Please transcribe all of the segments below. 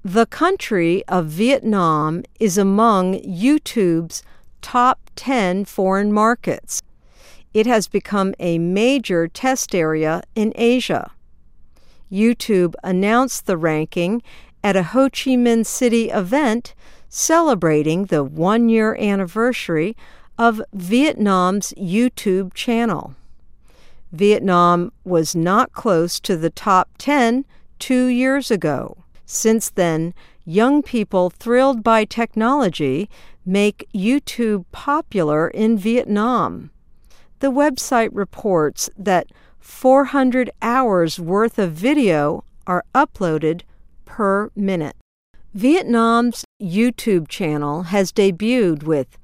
The country of Vietnam is among YouTube's top 10 foreign markets. It has become a major test area in Asia. YouTube announced the ranking at a Ho Chi Minh City event celebrating the one-year anniversary of Vietnam's YouTube channel. Vietnam was not close to the top 10 2 years ago. Since then, young people thrilled by technology make YouTube popular in Vietnam. The website reports that 400 hours worth of video are uploaded per minute. Vietnam's YouTube channel has debuted with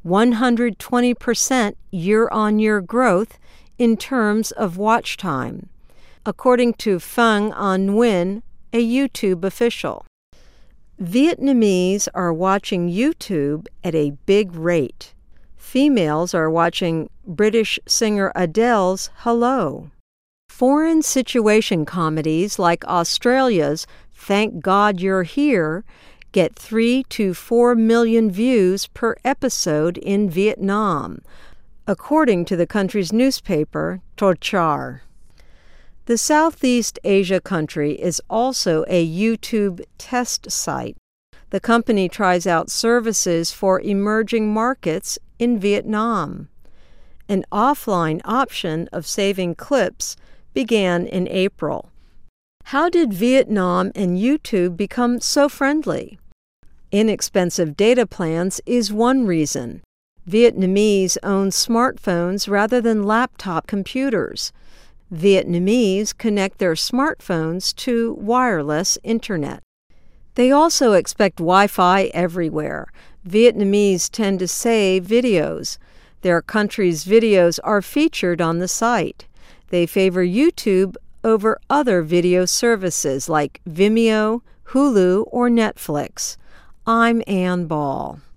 120% year-on-year growth in terms of watch time, according to Phang Anh Nguyen, a YouTube official. Vietnamese are watching YouTube at a big rate. Females are watching British singer Adele's Hello. Foreign situation comedies like Australia's Thank God You're Here get 3 to 4 million views per episode in Vietnam, according to the country's newspaper, Tho Char. The Southeast Asia country is also a YouTube test site. The company tries out services for emerging markets in Vietnam. An offline option of saving clips began in April. How did Vietnam and YouTube become so friendly? Inexpensive data plans is one reason. Vietnamese own smartphones rather than laptop computers. Vietnamese connect their smartphones to wireless internet. They also expect Wi-Fi everywhere. Vietnamese tend to save videos. Their country's videos are featured on the site. They favor YouTube over other video services like Vimeo, Hulu, or Netflix. I'm Ann Ball.